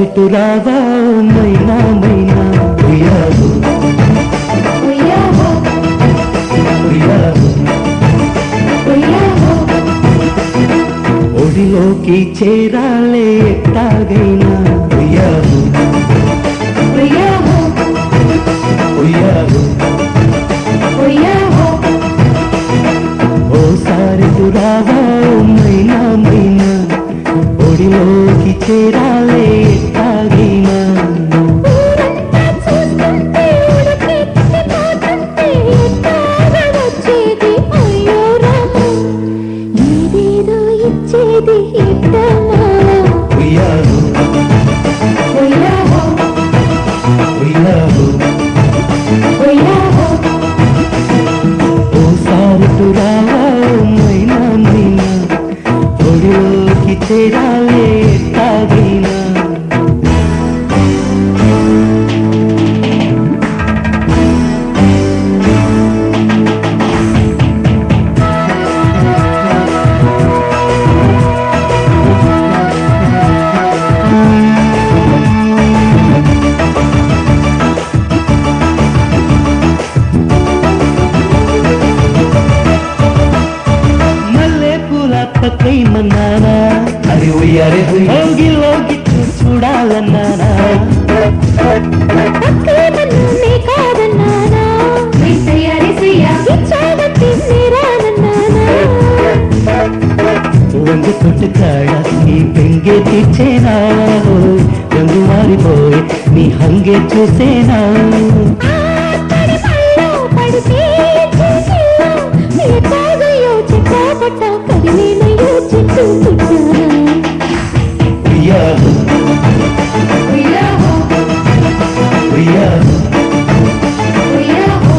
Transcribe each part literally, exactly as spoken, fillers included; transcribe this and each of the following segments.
ఓసారిటు రావా మైనా మైనా ఉయ్యాలో ఉయ్యాలో ఉయ్యాలో ఉయ్యాలో ఒడిలోకి చేరాలే ఎట్టాగైనా ఉయ్యాలో ఉయ్యాలో ఉయ్యాలో ఉయ్యాలో ఓసారిటు రావా మైనా మైనా ఒడిలోకి చేరాలే ఎట్టాగైనా ఊరంతా చూస్తుంటే ఉడికెత్తిపోతుంటే ఎట్టాగా వచ్చేది అయ్యో రామ ఏదేదో ఇచ్చేది ఎట్టమా ఉయ్యాలో ఉయ్యాలో ఉయ్యాలో ఉయ్యాలో ఓసారిటు రావా మైనా మైనా ఒడిలోకి చేరాలే ఎట్టాగైనా మల్లె పూల పక్కై మన్నానా అరే ఉయ్యారే హోగి లోకి చూడాలన్నానా పక్కలేమన్నానే కాదన్నానా రిసయ్య రిసయ్య ఇచ్చావట్టి మీరానన్నానా వంగు తొట్టు కాడ నీ పెంగే తీర్చేనా రంగు మారిపోయి నీ హంగే చూసేనా పడి పళ్ళు పడితే చేసిల్లో ఎట్టాగయ్యో చెట్టాపట్ట కదిలేనయ్యో చెట్టు పుట్టానా ఉయ్యాలో ఉయ్యాహో ఉయ్యాలో ఉయ్యాహో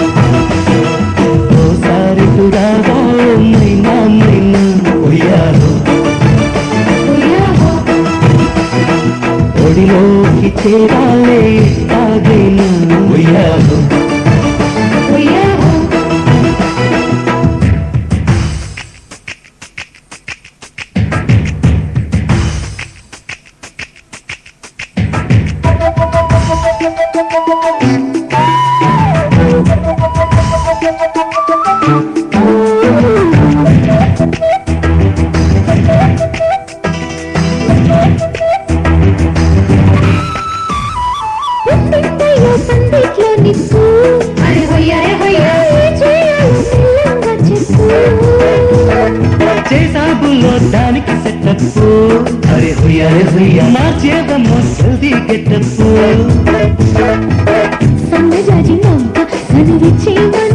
ఓసారిటు రావా మైనా మైనా ఉయ్యాలో ఉయ్యాహో ఒడిలోకి చేరాలే ఎట్టాగైనా ఉయ్యాలో ఉయ్యాహో పుట్టింటయ్యో పందిట్లో నిప్పు అరే హొయ్యరే హొయ్య చేయాలి మెల్లంగా చెప్పు చేసాబులో దానికి సెటప్పు అరే ఉయ్యారే ఉయ్యా మా చేదమ్మో జల్దీ గెటప్పు సన్నజాజి నవ్వ సనివి చేయ